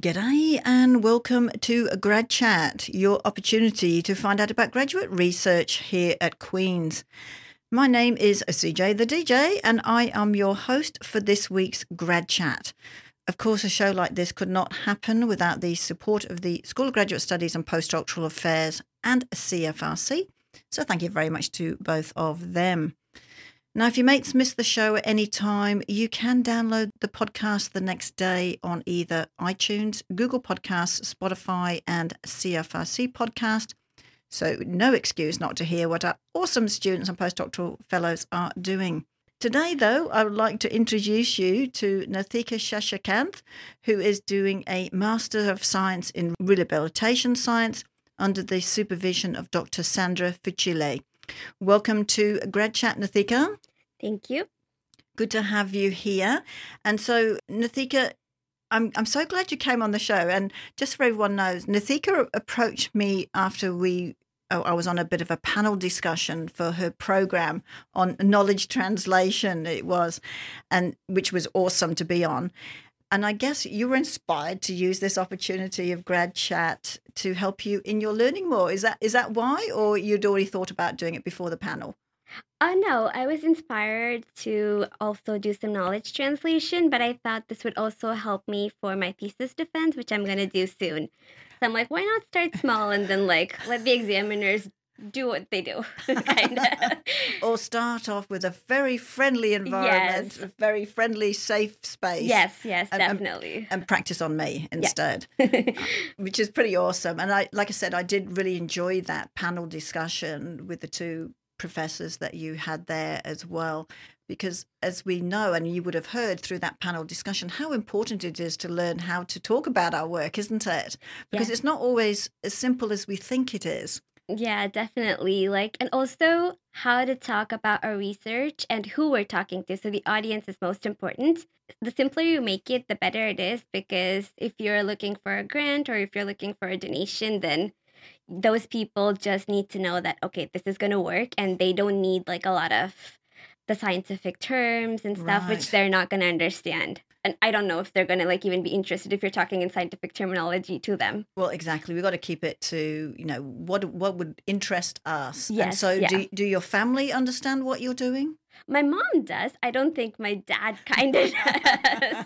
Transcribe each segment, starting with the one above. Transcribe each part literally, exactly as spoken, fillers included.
G'day and welcome to Grad Chat, your opportunity to find out about graduate research here at Queen's. My name is C J the D J and I am your host for this week's Grad Chat. Of course, a show like this could not happen without the support of the School of Graduate Studies and Postdoctoral Affairs and C F R C, so thank you very much to both of them. Now, if your mates miss the show at any time, you can download the podcast the next day on either iTunes, Google Podcasts, Spotify, and C F R C Podcast. So no excuse not to hear what our awesome students and postdoctoral fellows are doing. Today, though, I would like to introduce you to Nathika Shashikanth, who is doing a Master of Science in Rehabilitation Science under the supervision of Doctor Sandra Fucile. Welcome to Grad Chat, Nathika. Thank you. Good to have you here. And so, Nathika, I'm I'm so glad you came on the show. And just so everyone knows, Nathika approached me after we oh, I was on a bit of a panel discussion for her program on knowledge translation. It was, and which was awesome to be on. And I guess you were inspired to use this opportunity of Grad Chat to help you in your learning more. Is that is that why, or you'd already thought about doing it before the panel? Uh, no, I was inspired to also do some knowledge translation, but I thought this would also help me for my thesis defense, which I'm going to do soon. So I'm like, why not start small and then like let the examiners do what they do, kind of. Or start off with a very friendly environment, Yes. a very friendly, safe space. Yes, yes, And- and- definitely. And practice on me instead, which is pretty awesome. And I, like I said, I did really enjoy that panel discussion with the two professors that you had there as well, because as we know, and you would have heard through that panel discussion, how important it is to learn how to talk about our work, isn't it? Because Yeah. it's not always as simple as we think it is. Yeah, definitely. Like, and also how to talk about our research and who we're talking to. So the audience is most important. The simpler you make it, the better it is, because if you're looking for a grant or if you're looking for a donation, then those people just need to know that, okay, this is going to work, and they don't need like a lot of the scientific terms and stuff, Right. which they're not going to understand. And I don't know if they're going to like even be interested if you're talking in scientific terminology to them. Well, exactly. We've got to keep it to, you know, what what would interest us. And Yes, so yeah. do, do your family understand what you're doing? My mom does. I don't think my dad kind of does.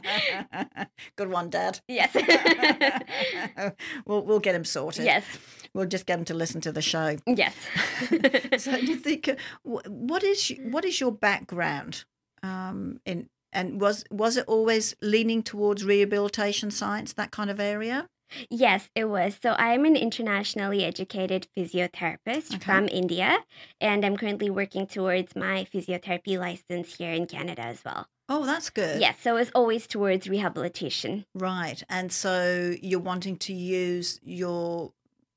Good one, Dad. Yes. we'll, we'll get him sorted. Yes. We'll just get him to listen to the show. Yes. So you think, uh, wh- what is what is your background um, in, and was was it always leaning towards rehabilitation science, that kind of area? Yes, it was. So I'm an internationally educated physiotherapist Okay. from India, and I'm currently working towards my physiotherapy license here in Canada as well. Oh, that's good. Yes, so it's always towards rehabilitation. Right. And so you're wanting to use your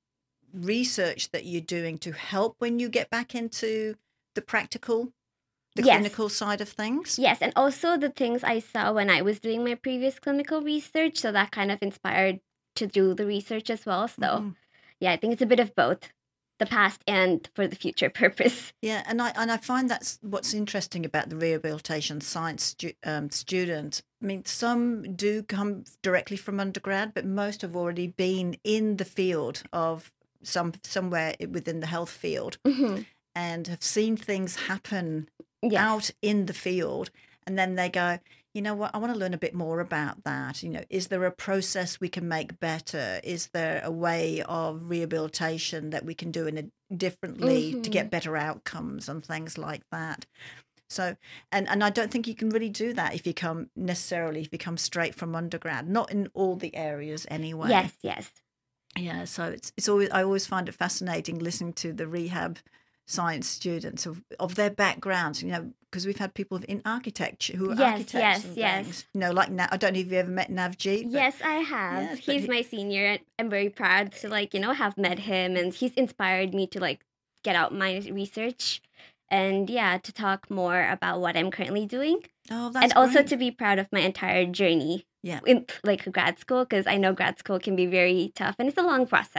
research that you're doing to help when you get back into the practical, the Yes. clinical side of things? Yes, and also the things I saw when I was doing my previous clinical research, so that kind of inspired to do the research as well. So Mhm. yeah, I think it's a bit of both, the past and for the future purpose. Yeah, and I and I find that's what's interesting about the rehabilitation science stu- um, student. I mean, some do come directly from undergrad, but most have already been in the field of some somewhere within the health field Mhm. and have seen things happen Yes. out in the field, and then they go, you know what, I want to learn a bit more about that. You know, is there a process we can make better? Is there a way of rehabilitation that we can do in a differently to Mhm. get better outcomes and things like that? So, and and I don't think you can really do that if you come necessarily if you come straight from undergrad, not in all the areas anyway. Yes, yes. Yeah, so it's it's always I always find it fascinating listening to the rehab science students of, of their backgrounds, you know, because we've had people in architecture who are Yes, architects yes, and yes. things. You know, like Na- I don't know if you've ever met Navjeet. but- Yes, I have. Yes, but He's he- my senior, and I'm very proud to like, you know, have met him, and he's inspired me to like get out my research and yeah, to talk more about what I'm currently doing. Oh, that's And also great. to be proud of my entire journey Yeah. in like grad school, because I know grad school can be very tough and it's a long process.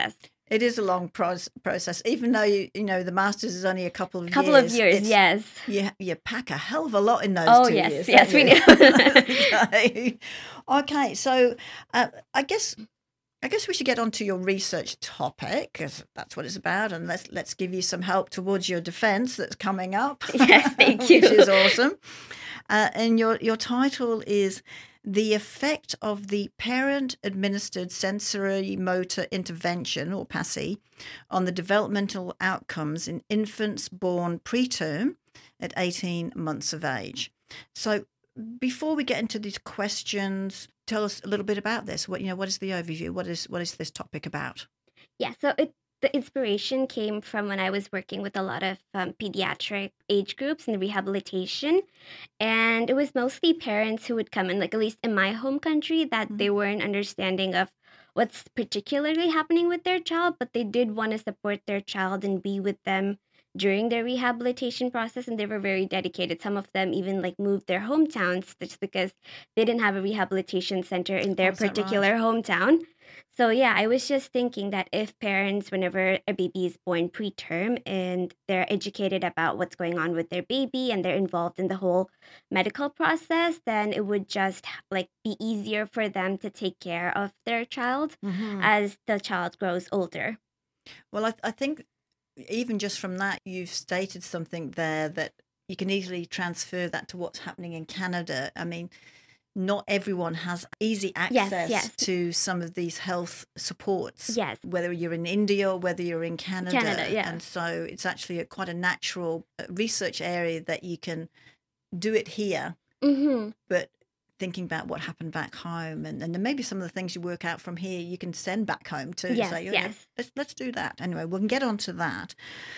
It is a long pro- process, even though you you know the masters is only a couple of A couple years. of years, yes. You you pack a hell of a lot in those Oh, two yes, years. yes, don't we you? do. okay. Okay. So uh, I guess I guess we should get on to your research topic because that's what it's about, and let's let's give you some help towards your defence that's coming up. Yes, thank you. Which is awesome. Uh, and your your title is The Effect of the Parent-Administered Sensory Motor Intervention, or PASI, on the Developmental Outcomes in Infants Born Preterm at eighteen months of age. So before we get into these questions, tell us a little bit about this. What you know, what is the overview? What is what is this topic about? Yeah, so it the inspiration came from when I was working with a lot of um, pediatric age groups in rehabilitation. And it was mostly parents who would come in, like at least in my home country, that Mhm. they weren't understanding of what's particularly happening with their child, but they did want to support their child and be with them during their rehabilitation process. And they were very dedicated. Some of them even like moved their hometowns just because they didn't have a rehabilitation center in Oh, their is that right? particular hometown. So yeah, I was just thinking that if parents, whenever a baby is born preterm and they're educated about what's going on with their baby and they're involved in the whole medical process, then it would just like be easier for them to take care of their child Mhm. as the child grows older. Well, I, I think even just from that, you've stated something there that you can easily transfer that to what's happening in Canada. I mean, not everyone has easy Yes, access yes, to some of these health supports, yes. whether you're in India or whether you're in Canada. Canada, yeah. And so it's actually a, quite a natural uh, research area that you can do it here, Mm-hmm. but thinking about what happened back home, and, and then maybe some of the things you work out from here you can send back home too. Yes, So you know, yes. let's let's do that. Anyway, we can get on to that.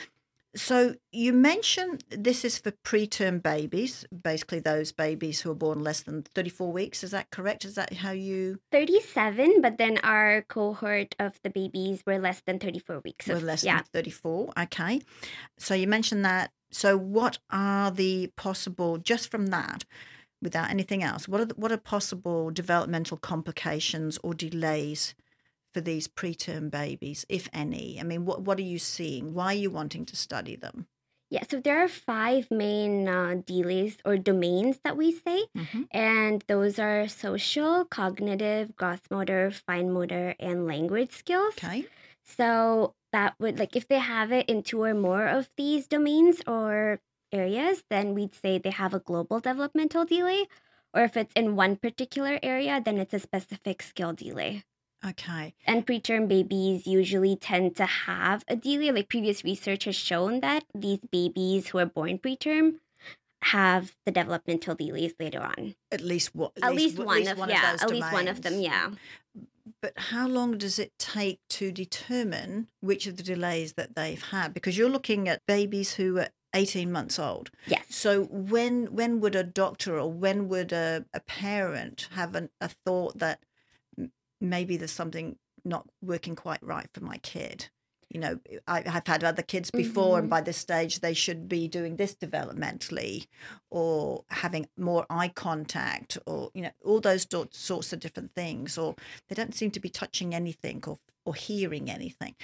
So you mentioned this is for preterm babies, basically those babies who are born less than thirty-four weeks. Is that correct? Is that how you thirty-seven, but then our cohort of the babies were less than thirty-four weeks. were Of, less yeah. than thirty-four? Okay. So you mentioned that. So what are the possible, just from that, without anything else, what are the, what are possible developmental complications or delays for these preterm babies, if any? I mean, what what are you seeing? Why are you wanting to study them? Yeah, so there are five main uh, delays or domains that we say, Mm-hmm. and those are social, cognitive, gross motor, fine motor, and language skills. Okay. So that would like if they have it in two or more of these domains or areas, then we'd say they have a global developmental delay. Or if it's in one particular area, then it's a specific skill delay. Okay. And preterm babies usually tend to have a delay. Like previous research has shown that these babies who are born preterm have the developmental delays later on. At least what? At least at one least of one yeah, of those at least one of them, domains. yeah. But how long does it take to determine which of the delays that they've had? Because you're looking at babies who are eighteen months old. Yes. So when when would a doctor or when would a, a parent have an, a thought that m- maybe there's something not working quite right for my kid? You know, I, I've had other kids before, and Mhm. by this stage they should be doing this developmentally, or having more eye contact, or you know, all those do- sorts of different things, or they don't seem to be touching anything or or hearing anything.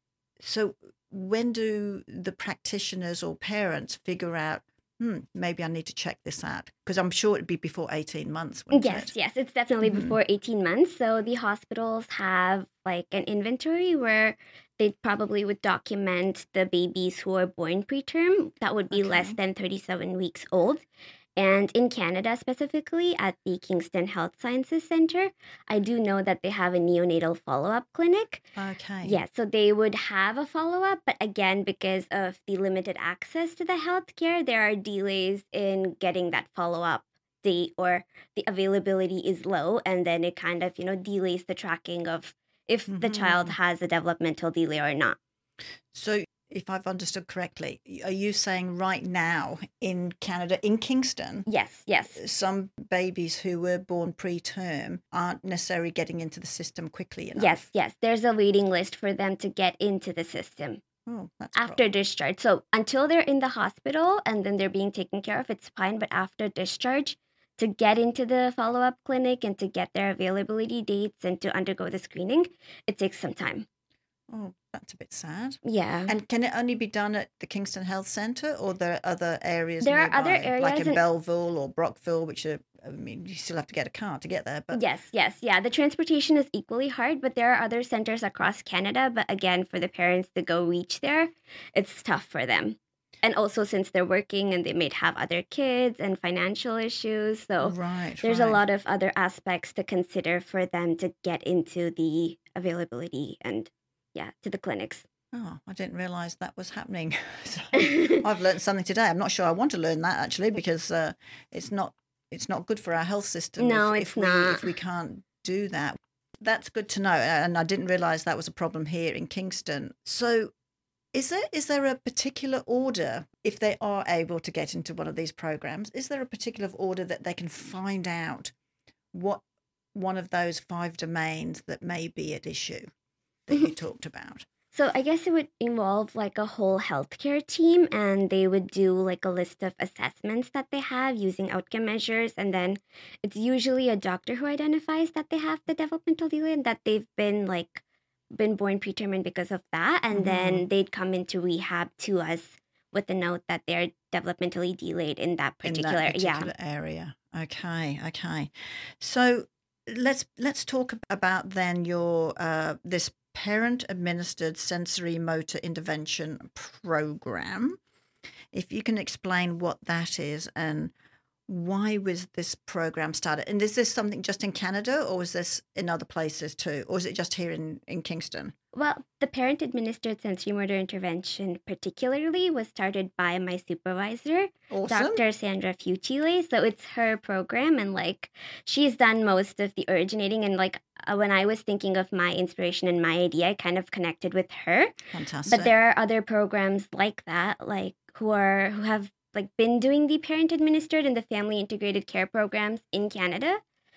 So when do the practitioners or parents figure out, hmm, maybe I need to check this out? Because I'm sure it'd be before eighteen months, wouldn't Yes, it? yes, it's definitely Mhm. before eighteen months. So the hospitals have like an inventory where they probably would document the babies who are born preterm that would be less Okay. than thirty-seven weeks old. And in Canada, specifically at the Kingston Health Sciences Center, I do know that they have a neonatal follow up clinic. Okay. Yes, so they would have a follow up, but again, because of the limited access to the healthcare, there are delays in getting that follow up date, or the availability is low, and then it kind of, you know, delays the tracking of if the child Mhm. has a developmental delay or not. So, if I've understood correctly, are you saying right now in Canada, in Kingston, Yes, yes. some babies who were born preterm aren't necessarily getting into the system quickly enough? Yes, yes. There's a waiting list for them to get into the system Oh, that's after pro- discharge. So until they're in the hospital and then they're being taken care of, it's fine. But after discharge, to get into the follow up clinic and to get their availability dates and to undergo the screening, it takes some time. Oh, that's a bit sad. Yeah. And can it only be done at the Kingston Health Centre, or there are other areas There are nearby, other areas like in in- Belleville or Brockville, which are, I mean, you still have to get a car to get there. But Yes, yes, yeah. The transportation is equally hard, but there are other centers across Canada. But again, for the parents to go reach there, it's tough for them. And also, since they're working and they may have other kids and financial issues. So right, there's right. a lot of other aspects to consider for them to get into the availability and, yeah, to the clinics. Oh, I didn't realise that was happening. So I've learned something today. I'm not sure I want to learn that actually, because uh, it's not it's not good for our health system. No, if, it's if we not. if we can't do that. That's good to know, and I didn't realise that was a problem here in Kingston. So, is there is there a particular order if they are able to get into one of these programs? Is there a particular order that they can find out what one of those five domains that may be at issue that you talked about? So I guess it would involve like a whole healthcare team, and they would do like a list of assessments that they have using outcome measures, and then it's usually a doctor who identifies that they have the developmental delay and that they've been like been born preterm because of that, and Mhm. then they'd come into rehab to us with the note that they're developmentally delayed in that In particular, that particular yeah. area. Okay, okay. So let's let's talk about then your uh, this parent administered sensory motor intervention program. If you can explain what that is and why was this program started? And is this something just in Canada, or is this in other places too? Or is it just here in, in Kingston? Well, the parent administered sensory motor intervention particularly was started by my supervisor, Awesome. Doctor Sandra Fuchile. So it's her program, and like she's done most of the originating. And like uh, when I was thinking of my inspiration and my idea, I kind of connected with her. Fantastic. But there are other programs like that, like who are who have like been doing the parent administered and the family integrated care programs in Canada.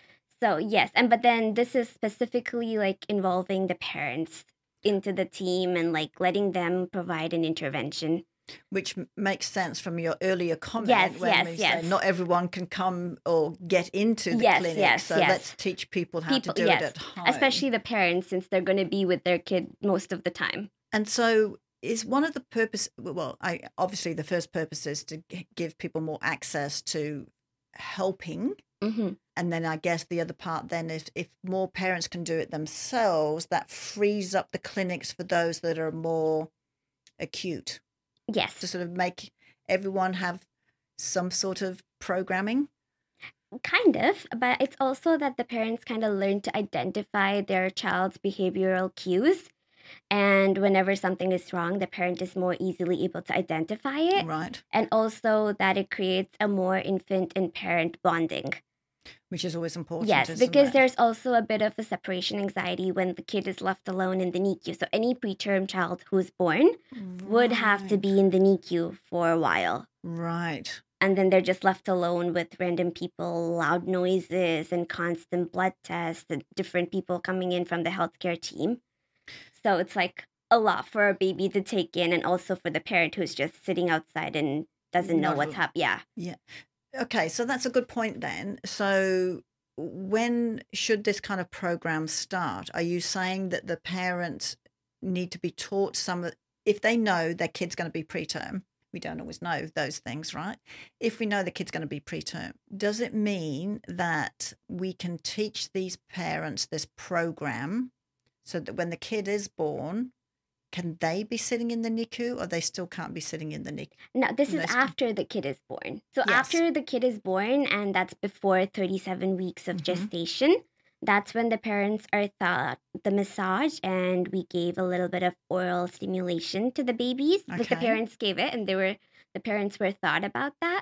So yes, and but then this is specifically like involving the parents into the team and like letting them provide an intervention. Which m- makes sense from your earlier comment Yes, when yes, we yes. say not everyone can come or get into the Yes, clinic. yes, so yes. let's teach people how People, to do yes, it at home. especially the parents, since they're going to be with their kid most of the time. And so is one of the purpose, well, I obviously the first purpose is to g- give people more access to helping. Mm-hmm. And then I guess the other part then is if more parents can do it themselves, that frees up the clinics for those that are more acute, Yes. to sort of make everyone have some sort of programming. Kind of, but it's also that the parents kind of learn to identify their child's behavioral cues. And whenever something is wrong, the parent is more easily able to identify it. Right. And also that it creates a more infant and parent bonding. Which is always important. Yes, isn't because it? there's also a bit of a separation anxiety when the kid is left alone in the N I C U. So any preterm child who's born would have to Right. be in the N I C U for a while. Right. And then they're just left alone with random people, loud noises, and constant blood tests, and different people coming in from the healthcare team. So it's like a lot for a baby to take in, and also for the parent who's just sitting outside and doesn't know Not what's a- happening. Yeah. Yeah. Okay, so that's a good point then. So when should this kind of program start? Are you saying that the parents need to be taught some of, if they know their kid's going to be preterm? We don't always know those things, right? If we know the kid's going to be preterm, does it mean that we can teach these parents this program so that when the kid is born, can they be sitting in the N I C U, or they still can't be sitting in the N I C U? No, this is Let's- after the kid is born. So Yes. after the kid is born, and that's before thirty-seven weeks of Mhm. gestation, that's when the parents are taught the massage, and we gave a little bit of oral stimulation to the babies. Like the Okay. parents gave it, and they were the parents were thought about that.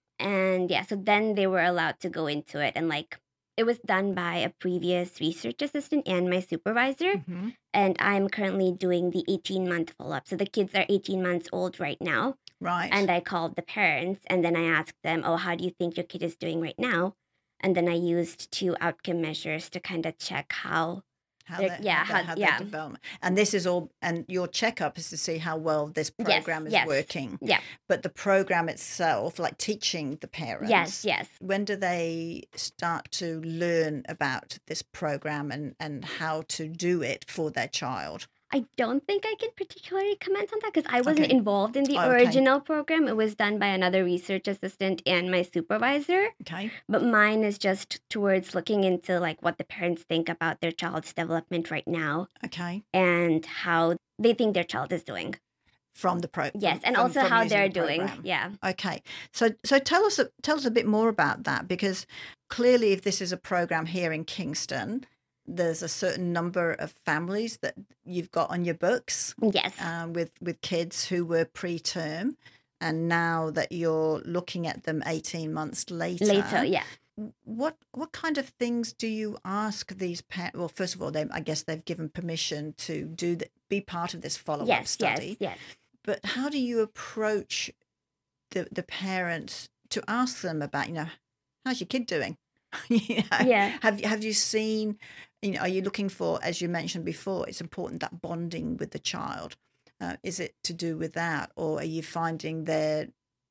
And yeah, so then they were allowed to go into it, and like it was done by a previous research assistant and my supervisor. Mhm. And I'm currently doing the eighteen month follow up. So the kids are eighteen months old right now. Right. And I called the parents, and then I asked them, oh, how do you think your kid is doing right now? And then I used two outcome measures to kind of check how. How They're- they, yeah, how, they- how- how yeah. their development. And this is all, and your checkup is to see how well this Yes, program is yes. working. Yeah. But the program itself, like teaching the parents. Yes, yes. When do they start to learn about this program and, and how to do it for their child? I don't think I can particularly comment on that because I wasn't Okay. involved in the Oh, okay. original program. It was done by another research assistant and my supervisor. Okay. But mine is just towards looking into like what the parents think about their child's development right now Okay. and how they think their child is doing. From the pro. Yes, from, and from, also from how using they're the doing. program. Yeah. Okay. So so tell us a- tell us a bit more about that, because clearly if this is a program here in Kingston, there's a certain number of families that you've got on your books Yes. um, with with kids who were preterm, and now that you're looking at them eighteen months later. Later, yeah. What what kind of things do you ask these parents? Well, first of all, they I guess they've given permission to do the, be part of this follow up Yes, study. yes, yes. But how do you approach the the parents to ask them about, you know, how's your kid doing? you know, Yeah. Have you have you seen, you know, are you looking for, as you mentioned before, it's important that bonding with the child. Uh, is it to do with that, or are you finding their,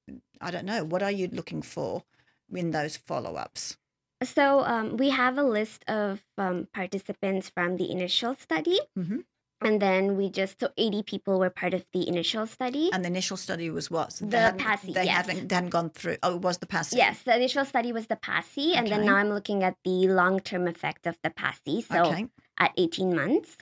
I don't know, what are you looking for in those follow ups? So um, we have a list of um, participants from the initial study. Mm-hmm. And then we just, so eighty people were part of the initial study. And the initial study was what? So The they hadn't, PASI, they yes. hadn't, they hadn't gone through. Oh, it was the PASI. Yes, the initial study was the PASI. And then Okay. now I'm looking at the long-term effect of the PASI. So Okay. at eighteen months.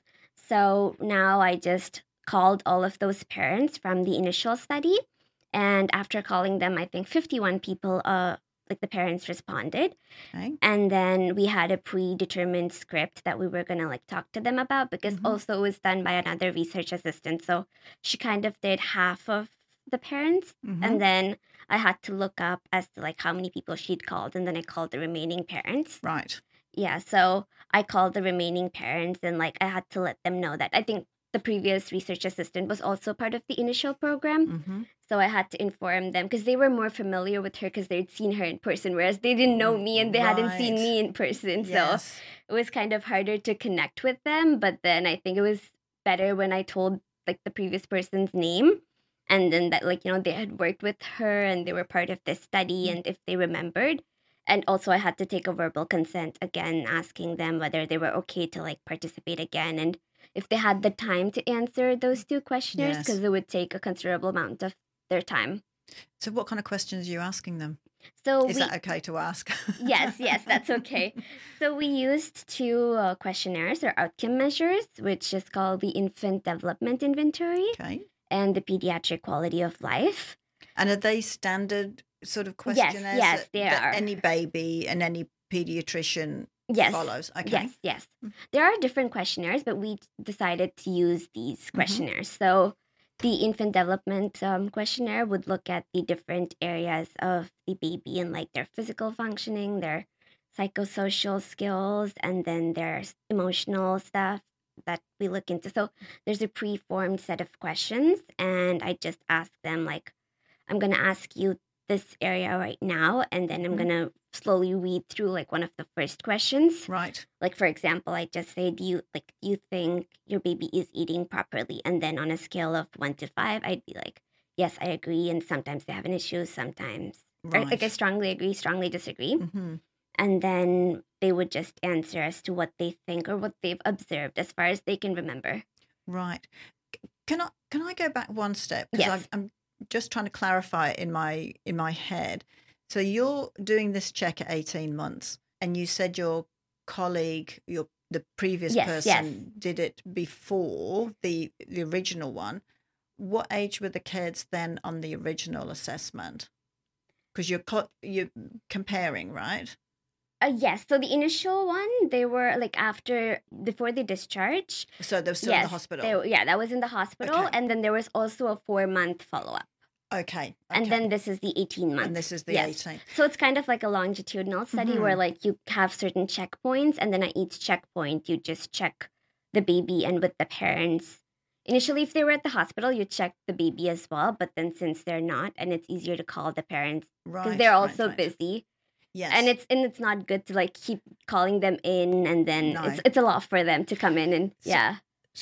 So now I just called all of those parents from the initial study. And after calling them, I think fifty-one people, uh, like the parents responded. Okay. And then we had a predetermined script that we were going to like talk to them about, because Mhm. also it was done by another research assistant. So she kind of did half of the parents. Mhm. And then I had to look up as to like how many people she'd called. And then I called the remaining parents. Right. Yeah. So I called the remaining parents and like I had to let them know that I think the previous research assistant was also part of the initial program. Mm-hmm. So I had to inform them because they were more familiar with her because they'd seen her in person, whereas they didn't know me and they hadn't seen Right. me in person. Yes. So it was kind of harder to connect with them. But then I think it was better when I told like the previous person's name, and then that like, you know, they had worked with her and they were part of this study, Mm. and if they remembered. And also I had to take a verbal consent again, asking them whether they were okay to like participate again and if they had the time to answer those two questionnaires, Yes. because it would take a considerable amount of their time. So what kind of questions are you asking them? So Is we, that okay to ask? yes, yes, that's okay. So we used two uh, questionnaires or outcome measures, which is called the Infant Development Inventory Okay. and the Pediatric Quality of Life. And are they standard sort of Yes, questionnaires yes, that, they that are. any baby and any pediatrician Yes. follows? Okay. Yes, yes. There are different questionnaires, but we decided to use these Mm-hmm. questionnaires. So the infant development um, questionnaire would look at the different areas of the baby and like their physical functioning, their psychosocial skills, and then their s- emotional stuff that we look into. So there's a pre-formed set of questions, and I just ask them like, I'm gonna ask you this area right now, and then I'm Mhm. gonna slowly read through like one of the first questions. Right. Like for example, I just say, do you like do you think your baby is eating properly? And then on a scale of one to five, I'd be like, yes, I agree. And sometimes they have an issue, sometimes or like I Right. strongly agree, strongly disagree. Mm-hmm. And then they would just answer as to what they think or what they've observed as far as they can remember. Right. C- Can I can I go back one step? Because Yes. I'm just trying to clarify it in my in my head. So you're doing this check at eighteen months, and you said your colleague, your the previous Yes, yes. person did it before the the original one. What age were the kids then on the original assessment? Because you're co- you're comparing, right? Uh, yes. So the initial one, they were like after before they discharge. So they're still in the Yes, hospital. they, yeah, that was in the hospital, Okay. and then there was also a four month follow up, Okay. and Okay. then this is the eighteen months. And this is the Yes. eighteen. So it's kind of like a longitudinal study where Mhm. like you have certain checkpoints, and then at each checkpoint you just check the baby and with the parents. Initially, if they were at the hospital, you check the baby as well, but then since they're not, and it's easier to call the parents because Right. they're Right. also Right. busy. Yes. And it's and it's not good to like keep calling them in, and then No. it's it's a lot for them to come in and So- yeah.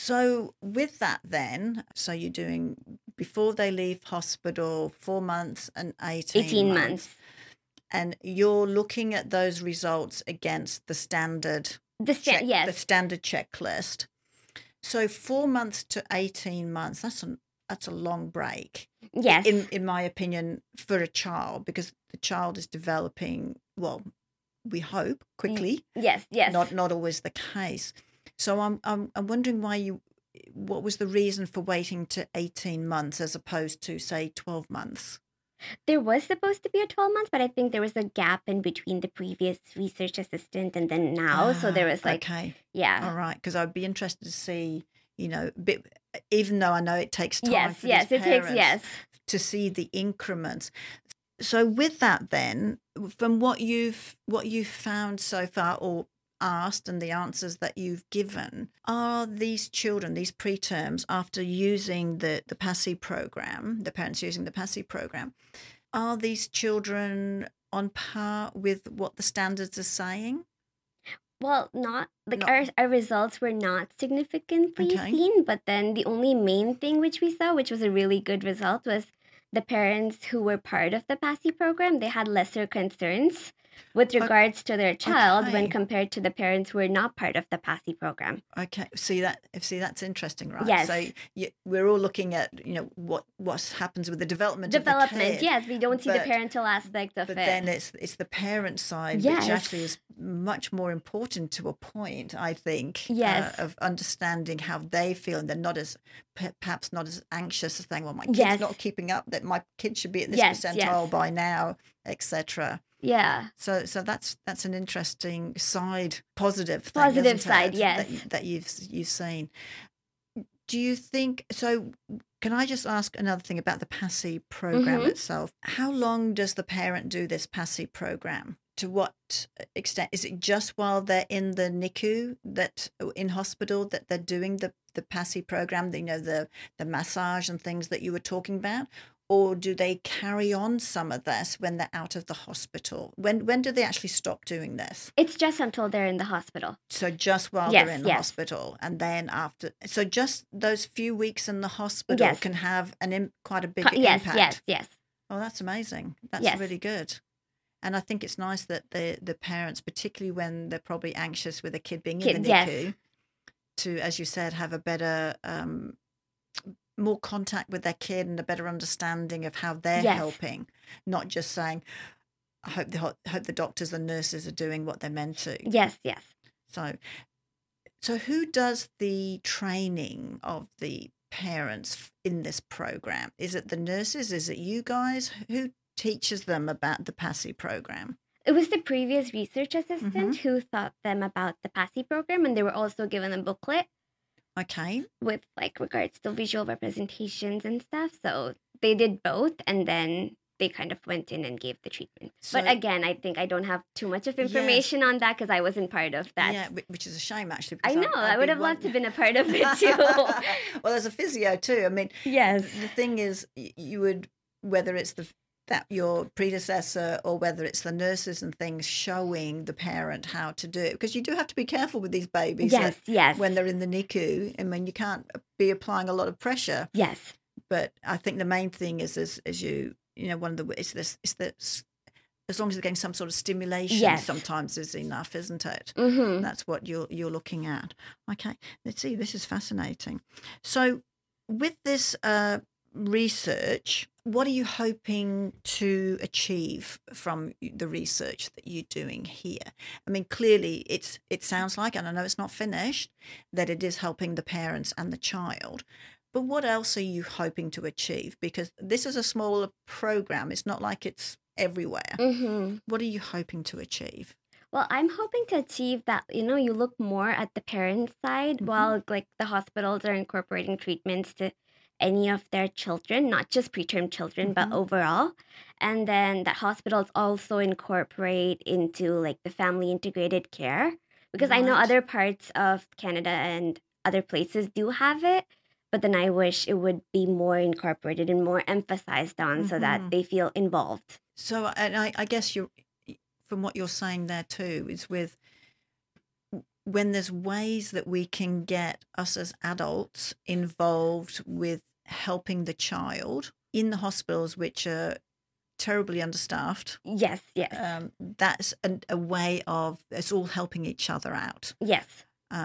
So with that then, so you're doing before they leave hospital, four months and eighteen, eighteen months, months. and you're looking at those results against the standard The sta- check, the yes. standard checklist. So four months to eighteen months, that's a, that's a long break. Yes. In, in my opinion, for a child, because the child is developing, well, we hope, quickly. Yes, yes. Not not always the case. So I'm I'm I'm wondering why you, what was the reason for waiting to eighteen months as opposed to, say, twelve months? There was supposed to be a twelve months, but I think there was a gap in between the previous research assistant and then now. So there Ah, was like, okay. yeah. All right, because I'd be interested to see, you know, bit, even though I know it takes time Yes, for yes, these it takes, parents yes. to see the increments. So with that then, from what you've what you've found so far or asked and the answers that you've given, are these children, these preterms, after using the, the PASSI program, the parents using the PASSI program, are these children on par with what the standards are saying? Well, not like Not our our results were not significantly okay. seen, but then the only main thing which we saw, which was a really good result, was the parents who were part of the PASSI program, they had lesser concerns with O- regards to their child when Okay. compared to the parents who were not part of the PASSI program. Okay. See that? See that's interesting, right? Yes. So you, we're all looking at, you know, what what happens with the development, of the Development, kid. yes, we don't see the but- parental aspect of But it. then it's it's the parent side, Yes. which actually is much more important to a point, I think, Yes. uh, of understanding how they feel, and they're not as pe- perhaps not as anxious as saying, "Well, my kid's Yes. not keeping up; that my kid should be at this Yes, percentile yes. by now, et cetera" Yeah. So, so that's that's an interesting side, positive thing, Positive isn't side, it, yes. that, you, that you've you've seen. Do you think so? Can I just ask another thing about the PASSI program Mhm. itself? How long does the parent do this PASSI program? To what extent? Is it just while they're in the N I C U, that in hospital, that they're doing the the PASSI program? You know, the the massage and things that you were talking about, or do they carry on some of this when they're out of the hospital? When when do they actually stop doing this? It's just until they're in the hospital. So just while Yes, they're in the yes. hospital, and then after, so just those few weeks in the hospital Yes. can have an Im- quite a big Co- yes, impact. yes, yes. Oh, that's amazing. That's Yes. really good. And I think it's nice that the the parents, particularly when they're probably anxious with a kid being in Kid, the yes. N I C U, to, as you said, have a better, um, more contact with their kid and a better understanding of how they're Yes. helping, not just saying, I hope the ho- hope the doctors and nurses are doing what they're meant to. Yes, yes. So, so who does the training of the parents in this program? Is it the nurses? Is it you guys? Who teaches them about the PASSI program? It was the previous research assistant Mhm. who taught them about the PASSI program, and they were also given a booklet Okay. with like regards to visual representations and stuff. So they did both, and then they kind of went in and gave the treatment. So- but again, I think I don't have too much of information on that because I wasn't part of that. Yeah, whi- which is a shame actually. I because know. I'd- I'd I would be have loved to one- have been a part of it too. Well, there's a physio too. I mean, Yes. the thing is, y- you would, whether it's the that your predecessor or whether it's the nurses and things showing the parent how to do it, because you do have to be careful with these babies. Yes, that yes. when they're in the N I C U, I mean, you can't be applying a lot of pressure. Yes. But I think the main thing is, is, is you, you know, one of the, it's this, it's this, as long as they're getting some sort of stimulation, Yes. sometimes is enough, isn't it? Mm-hmm. That's what you're you're looking at. Okay, let's see. This is fascinating. So, with this uh, research, what are you hoping to achieve from the research that you're doing here? I mean, clearly, it's it sounds like, and I know it's not finished, that it is helping the parents and the child. But what else are you hoping to achieve? Because this is a smaller program. It's not like it's everywhere. Mm-hmm. What are you hoping to achieve? Well, I'm hoping to achieve that, you know, you look more at the parent side Mhm. while like the hospitals are incorporating treatments to any of their children, not just preterm children, Mhm. but overall. And then that hospitals also incorporate into like the family integrated care. Because I know Right. other parts of Canada and other places do have it, but then I wish it would be more incorporated and more emphasized on so Mhm. that they feel involved. So, and I, I guess you're, from what you're saying there too, is with when there's ways that we can get us as adults involved with helping the child in the hospitals, which are terribly understaffed. Yes, yes. Um, that's a, a way of it's all helping each other out. yes. Um,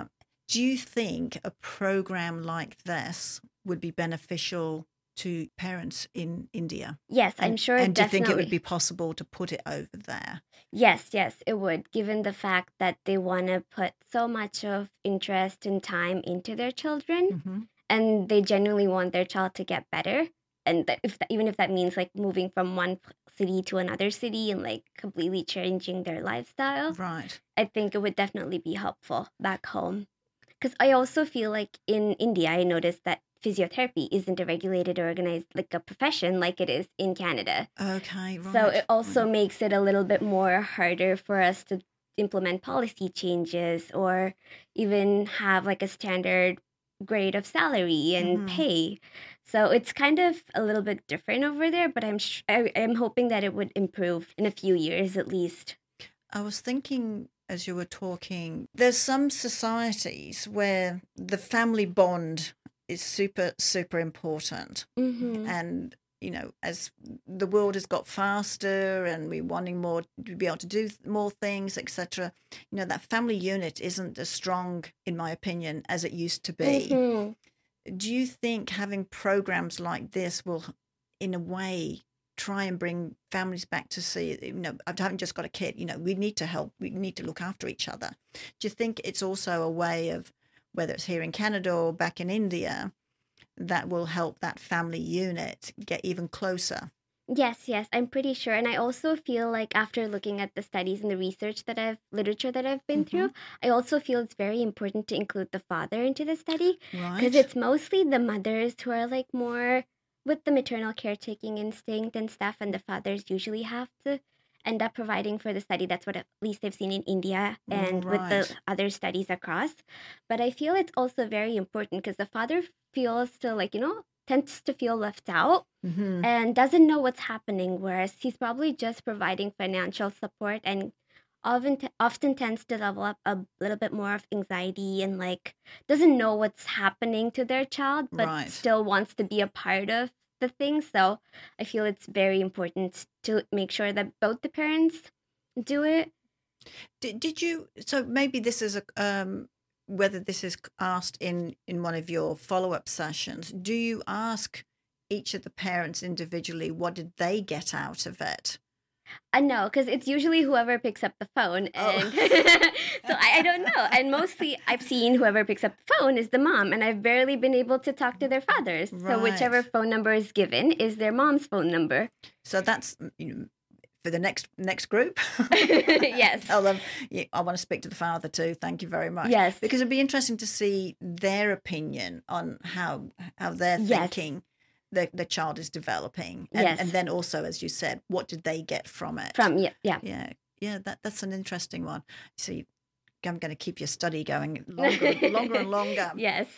Do you think a program like this would be beneficial to parents in India? Yes, I'm And sure and do you think it would definitely. be possible to put it over there? Yes, yes, it would, given the fact that they want to put so much of interest and time into their children, hmm and they genuinely want their child to get better. And that if that, even if that means like moving from one p- city to another city and like completely changing their lifestyle, Right. I think it would definitely be helpful back home. Because I also feel like in India, I noticed that physiotherapy isn't a regulated or organized like a profession like it is in Canada. Okay. So it Right. also Right. makes it a little bit more harder for us to implement policy changes or even have like a standard grade of salary and hmm pay. So it's kind of a little bit different over there, but I'm sh- I, I'm hoping that it would improve in a few years at least. I was thinking as you were talking, there's some societies where the family bond is super, super important. Mhm. And, you know, as the world has got faster and we're wanting more to be able to do more things, et cetera, you know, that family unit isn't as strong, in my opinion, as it used to be. Mhm. Do you think having programs like this will, in a way, try and bring families back to see, you know, I haven't just got a kid, you know, we need to help, we need to look after each other. Do you think it's also a way of, whether it's here in Canada or back in India, that will help that family unit get even closer? Yes, yes, I'm pretty sure. And I also feel like after looking at the studies and the research that I've, literature that I've been hmm through, I also feel it's very important to include the father into the study because Right. it's mostly the mothers who are like more with the maternal caretaking instinct and stuff, and the fathers usually have to end up providing for the study. That's what at least I've seen in India and with the Right. other studies across. But I feel it's also very important because the father feels to like, you know, tends to feel left out hmm and doesn't know what's happening, whereas he's probably just providing financial support and often, often tends to develop a little bit more of anxiety and like doesn't know what's happening to their child, but Right. still wants to be a part of the thing. So I feel it's very important to make sure that both the parents do it. Did, did you, so maybe this is a, um, whether this is asked in, in one of your follow-up sessions, do you ask each of the parents individually, what did they get out of it? I know, because it's usually whoever picks up the phone, Oh, and so I, I don't know. And mostly, I've seen whoever picks up the phone is the mom, and I've barely been able to talk to their fathers. So whichever right. phone number is given is their mom's phone number. So that's, mm, you know, for the next next group. Yes, Tell them, yeah, I want to speak to the father too. Thank you very much. yes, Because it'd be interesting to see their opinion on how how they're yes, thinking the the child is developing, and yes. and then also, as you said, what did they get from it? From yeah, yeah. Yeah, yeah, that that's an interesting one. See, I'm going to keep your study going longer, longer and longer. Yes.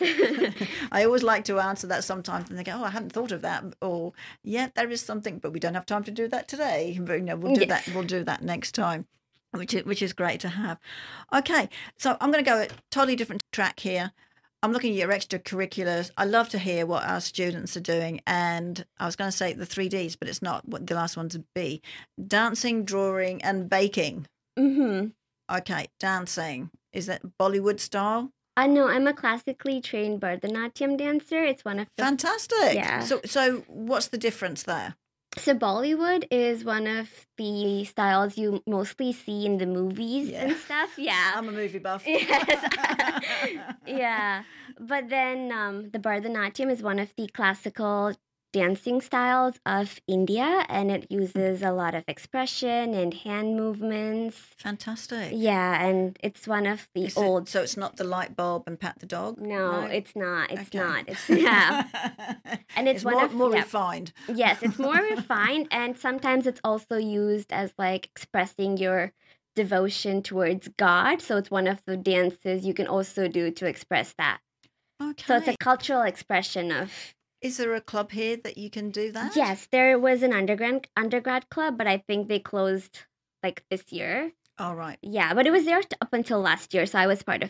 I always like to answer that sometimes, and they go, "Oh, I hadn't thought of that," or "Yeah, there is something, but we don't have time to do that today." But you know, we'll do Yes. that. We'll do that next time, which is which is great to have. Okay, so I'm going to go a totally different track here. I'm looking at your extracurriculars. I love to hear what our students are doing, and I was going to say the three Ds, but it's not what the last one's would be: dancing, drawing, and baking. Mm-hmm. Okay, dancing. Is that Bollywood style? I know I'm a classically trained Bharatanatyam dancer. It's one of the Fantastic. yeah. So so what's the difference there? So Bollywood is one of the styles you mostly see in the movies Yeah. and stuff. Yeah. I'm a movie buff. Yes. Yeah. But then um, the Bharatanatyam is one of the classical dancing styles of India, and it uses a lot of expression and hand movements. Fantastic. Yeah, and it's one of the Is old. it, so it's not the light bulb and pat the dog? No, it's not. It's Okay. not. It's yeah. And it's, It's one more, of more yeah. refined. Yes, it's more refined, and sometimes it's also used as like expressing your devotion towards God. So it's one of the dances you can also do to express that. So it's a Okay. cultural expression of. Is there a club here that you can do that? Yes, there was an undergrad undergrad club, but I think they closed like this year. All right. Yeah, but it was there t- up until last year, so I was part of that.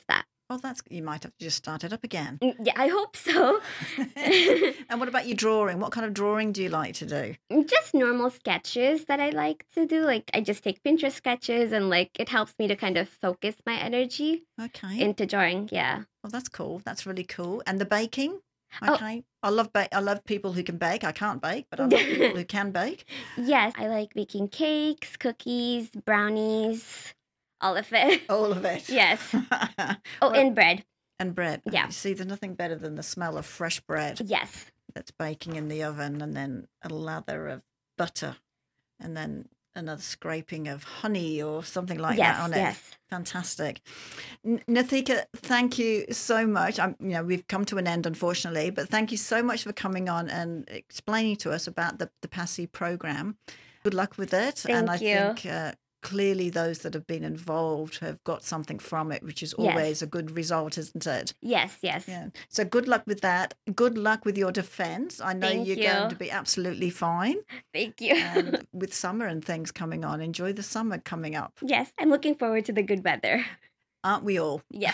Well, that's you might have to just start it up again. Mm, Yeah, I hope so. And what about your drawing? What kind of drawing do you like to do? Just normal sketches that I like to do. Like I just take Pinterest sketches and like it helps me to kind of focus my energy Okay. into drawing. Yeah. Well, that's cool. That's really cool. And the baking? Oh. Okay. I love ba- I love people who can bake. I can't bake, but I love people who can bake. Yes, I like baking cakes, cookies, brownies, all of it. All of it. Yes. Oh, Well, and bread. and bread. Yeah. You see, there's nothing better than the smell of fresh bread Yes. that's baking in the oven, and then a lather of butter, and then another scraping of honey or something like yes. that on it. Yes. Fantastic. N- Nathika, thank you so much. I'm, you know, we've come to an end, unfortunately, but thank you so much for coming on and explaining to us about the, the PASI program. Good luck with it. Thank and I you. think uh, clearly those that have been involved have got something from it, which is Yes. always a good result, isn't it? Yes. Yes. Yeah. So good luck with that. Good luck with your defense. I know Thank you're you. going to be absolutely fine. Thank you. And with summer and things coming on, enjoy the summer coming up. Yes, I'm looking forward to the good weather. Aren't we all? Yes.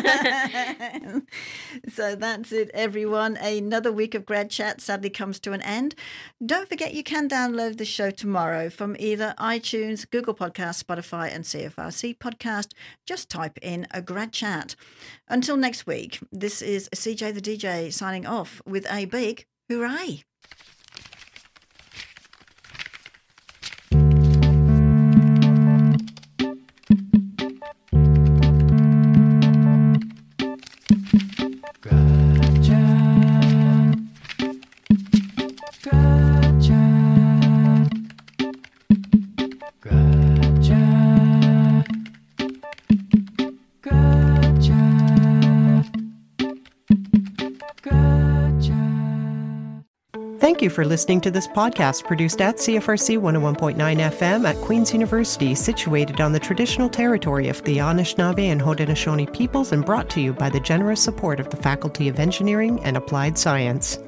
So that's it, everyone. Another week of Grad Chat sadly comes to an end. Don't forget you can download the show tomorrow from either iTunes, Google Podcast, Spotify, and C F R C Podcast. Just type in a Grad Chat. Until next week, this is C J the D J signing off with a big hooray. Thank you for listening to this podcast produced at C F R C one oh one point nine F M at Queen's University, situated on the traditional territory of the Anishinaabe and Haudenosaunee peoples and brought to you by the generous support of the Faculty of Engineering and Applied Science.